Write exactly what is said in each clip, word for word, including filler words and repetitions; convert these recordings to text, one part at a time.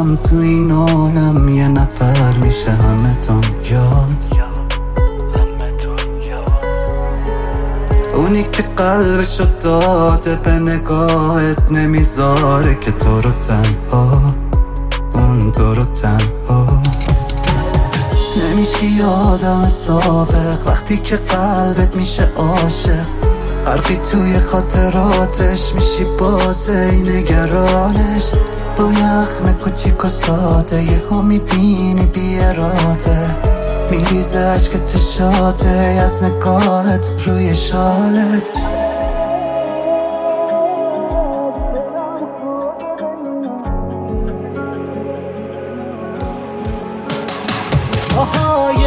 دارم تو این عالم یه نفر میشه همه دنیات. اونی که قلبشو داده به نگاهت نمیذاره که تو رو تنها، اون تو رو تنها. نمیشی آدم سابق وقتی که قلبت میشه عاشق، غرقی توی خاطراتش میشی بازه نگرانش. با یخم کوچیک و ساده یه ها میبینی بی اراده، میریزه عشق چشاته از نگاهت روی شالت. آهای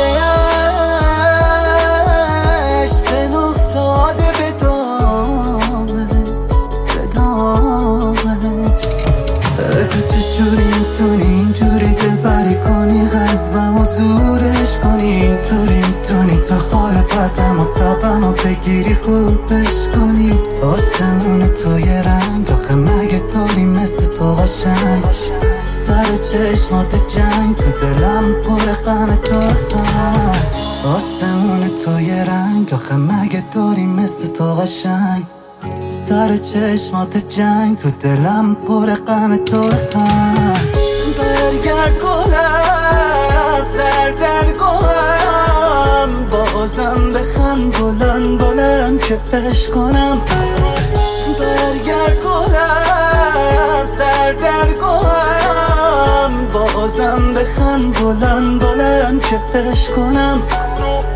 عشق افتاده به دامش، به دامش. تو چجوری میتونی اینجوری دل بری کنی قلبم و زورش کنی؟ اینطوری میتونی تا حال بدم و تبم و بگیری خوبش کنی؟ آسمون تو یه رنگ آخه مگه داری مثل تو قشنگ؟ سر چشمات جنگ تو دلم پر غم تو غم. آسمون تو یه رنگ آخه مگه داری مثل تو قشنگ؟ سر چشمات جنگ تو دلم پر غم تو غم. برگرد گلم سردر گلم، بازم بخند بلند بلند که عشق کنم. برگرد گلم سردر گلم، بازم بخند بلند بلند که عشق کنم.